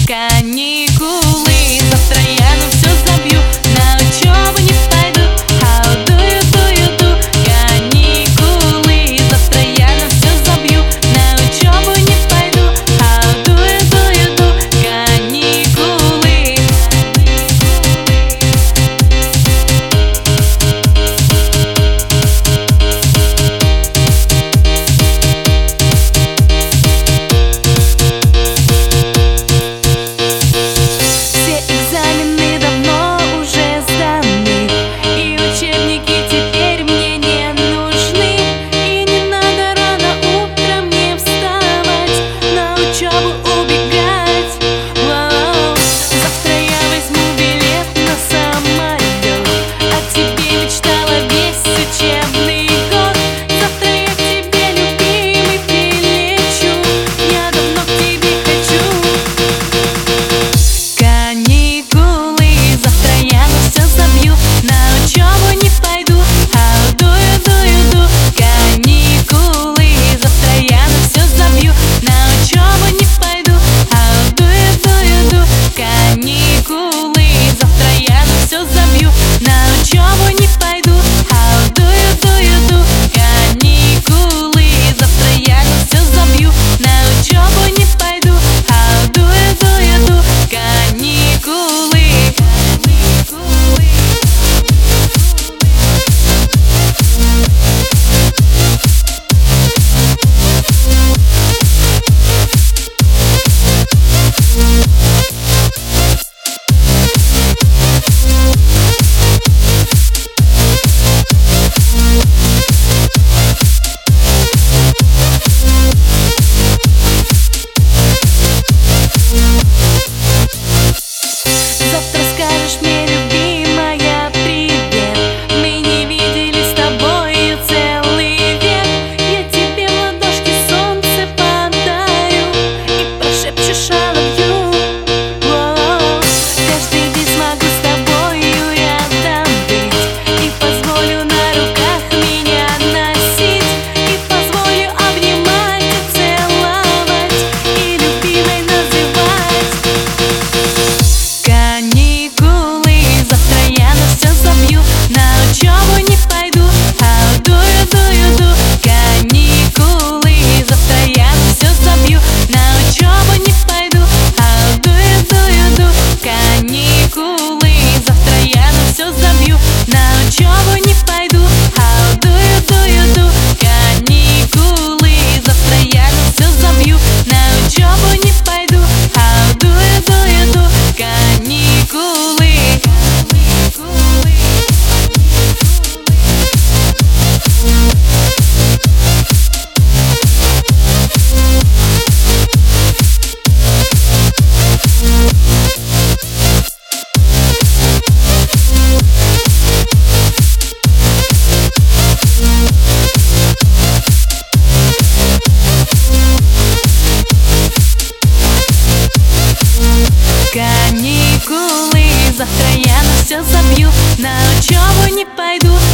каникулы. Завтра я на все забью, на учебу не пойду. How do you do? Каникулы. Завтра я на все забью, на учебу не пойду. How do you do? Каникулы. Все экзамены давно уже сданы, и учебники теперь мне не нужны. И не надо рано утром мне вставать, на учебу убегать. Воу. Завтра я возьму билет на самолет, о тебе мечтала весь учебный год. Завтра я к тебе, любимый, прилечу, я давно к тебе хочу. Каникулы. Завтра я на все забью, на учебу не пойду. How do you? Каникулы. Завтра я на все забью, на учебу не пойду. How do you? Каникулы. Завтра я на все забью, на учебу не пойду. How do you? Каникулы. Завтра я на все забью, на учебу не пойду. How do you? Каникулы. Завтра скажешь мне, любимая, привет. Мы не виделись с тобою целый век. Я тебе в ладошки солнце подарю и прошепчешь I love you. Воу. Каждый день смогу с тобою рядом быть, и позволю на руках меня носить, и позволю обнимать и целовать, и любимой называть. Каникулы. Завтра я на все забью, на учебу не пойду. How do you? Каникулы. Завтра я на все забью, на учебу не пойду. How do you? Каникулы. Завтра я на все забью, на учебу не пойду. How do you? Каникулы. Завтра я на все забью, на учебу не пойду. How do you? Каникулы. Каникулы. Завтра я на все забью, на учебу не пойду.